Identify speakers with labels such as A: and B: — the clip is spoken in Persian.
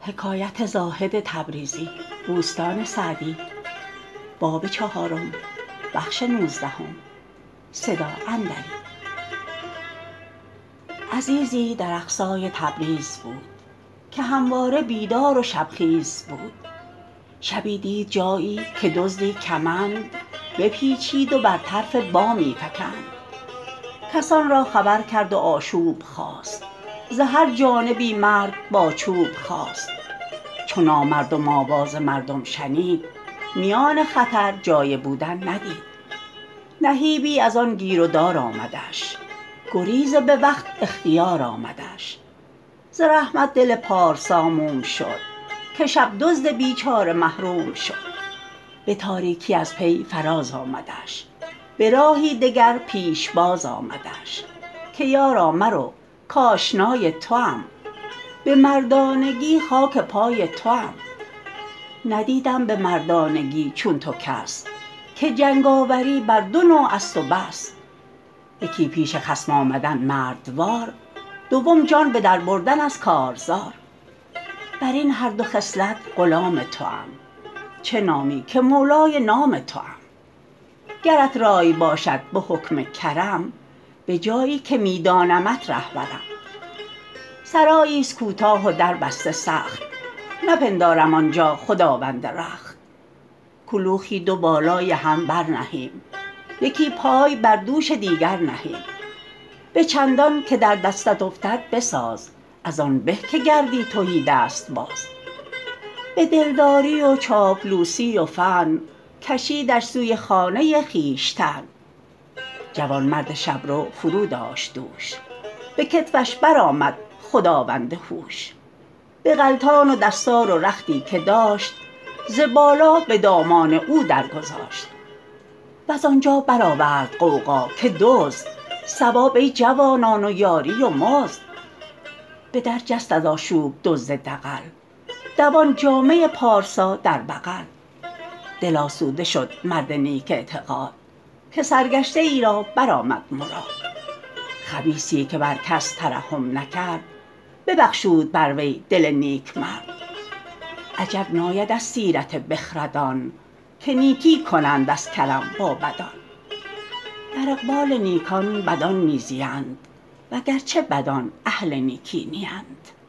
A: حکایت زاهد تبریزی. باب چهارم. بخش 19. عزیزی در اقصای تبریز بود که همواره بیدار و شبخیز بود. شبی دید جایی که دزدی کمند بپیچید و بر طرف بامی فکند. کسان را خبر کرد و آشوب خاست، ز هر جانبی مرد با چوب خاست. چو نامردم آواز مردم شنید، میان خطر جای بودن ندید. نهیبی از آن گیر و دار آمدش، گریز به وقت اختیار آمدش. ز رحمت دل پارسا موم شد، که شب دزد بیچاره محروم شد. به تاریکی از پی فراز آمدش، به راهی دگر پیش باز آمدش. که یارا مرو کآشنای توام، به مردانگی خاک پای توام. ندیدم به مردانگی چون تو کس، که جنگاوری بر دو نوع است و بس. یکی پیش خصم آمدن مردوار، دوم جان به در بردن از کارزار. برین هر دو خصلت غلام توام، چه نامی که مولای نام توام. گرت رای باشد به حکم کرم، به جایی که می دانمت ره برم. سراییست کوتاه و در بسته سخت، نپندارم آنجا خداوند رخت. کلوخی دو بالای هم بر نهیم، یکی پای بر دوش دیگر نهیم. به چندان که در دستت افتد بساز، از آن به که گردی تهیدست باز. به دلداری و چاپلوسی و فن، کشیدش سوی خانه خویشتن. جوانمرد شبرو فرو داشت دوش، به کتفش برآمد خداوند هوش. به غلطان و دستار و رختی که داشت، ز بالا به دامان او در گذاشت. وز آنجا برآورد غوغا که دزد، صواب ای جوانان و یاری و مزد. به در جست از آشوب دزد دغل، دوان جامه پارسا در بغل. دل آسوده شد مرد نیک اعتقاد، که سرگشته ای را برآمد مراد. خبیثی که بر کس ترحم نکرد، ببخشود بر وی دل نیکمرد. عجب ناید از سیرت بخردان، که نیکی کنند از کرم با بدان. در اقبال نیکان بدان می زیند، وگرچه بدان اهل نیکی نیند.